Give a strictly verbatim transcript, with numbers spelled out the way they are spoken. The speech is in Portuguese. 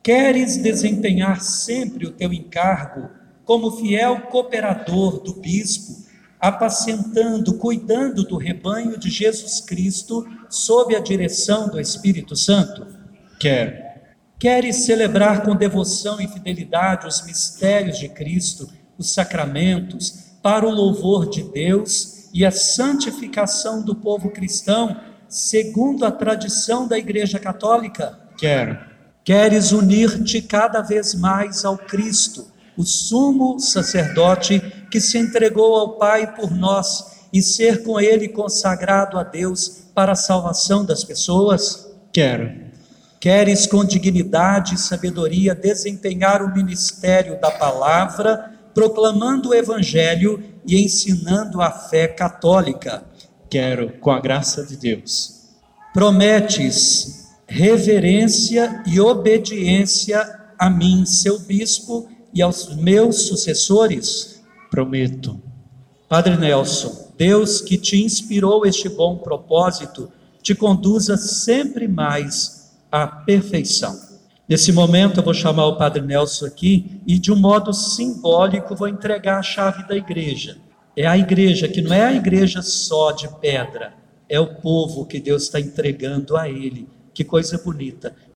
Queres desempenhar sempre o teu encargo como fiel cooperador do bispo, apacentando, cuidando do rebanho de Jesus Cristo sob a direção do Espírito Santo? Quero. Queres celebrar com devoção e fidelidade os mistérios de Cristo, os sacramentos, para o louvor de Deus e a santificação do povo cristão, segundo a tradição da Igreja Católica? Quero. Queres unir-te cada vez mais ao Cristo, o sumo sacerdote que se entregou ao Pai por nós, e ser com ele consagrado a Deus para a salvação das pessoas? Quero. Queres com dignidade e sabedoria desempenhar o ministério da palavra, proclamando o Evangelho e ensinando a fé católica? Quero, com a graça de Deus. Prometes reverência e obediência a mim, seu bispo, e aos meus sucessores? Prometo. Padre Nelson, Deus que te inspirou este bom propósito, te conduza sempre mais à perfeição. Nesse momento eu vou chamar o Padre Nelson aqui e, de um modo simbólico, vou entregar a chave da igreja. É a igreja que não é a igreja só de pedra, é o povo que Deus está entregando a ele. Que coisa bonita.